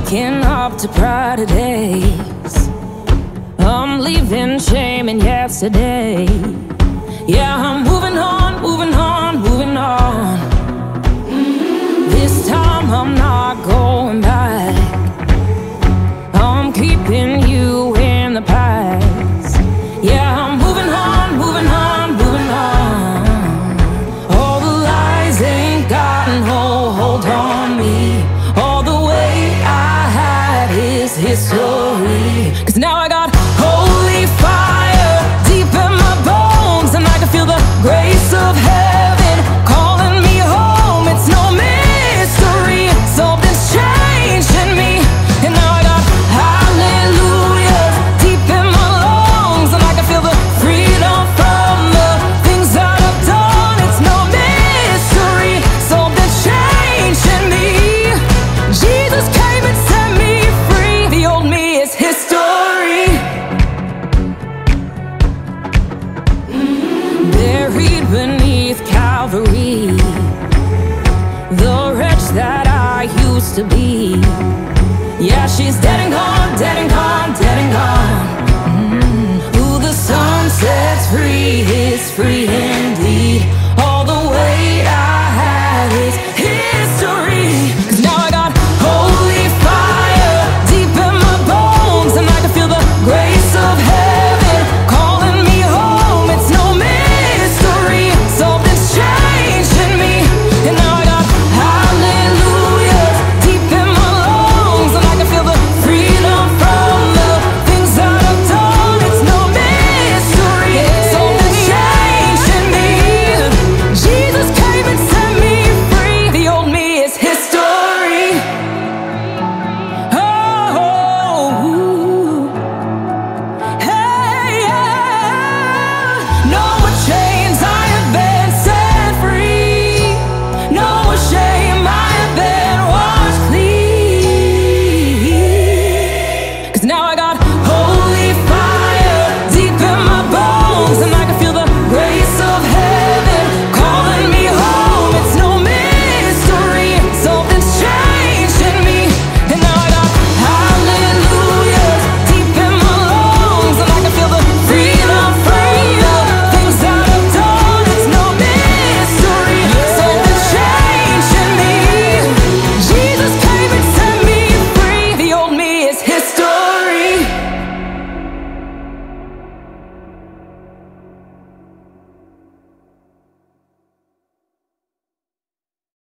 waking up to brighter days. I'm leaving shame in yesterday. Yeah, I'm moving on, moving on, moving on. This time I'm not going back. I'm keeping you in the past. Yeah, I'm moving on, moving on, moving on. All the lies ain't got no hold on me. All the way I had is history. 'Cause now I got holy fire deep in my bones, and I can feel the grace of heaven calling me home. It's no mystery, something's changing me. And now I got hallelujah deep in my lungs, and I can feel the freedom from the things that I've done. It's no mystery, something's changing me. Jesus came and set me free. The old me is history. Buried beneath Calvary, the wretch that I used to be. Yeah, she's dead and gone, dead and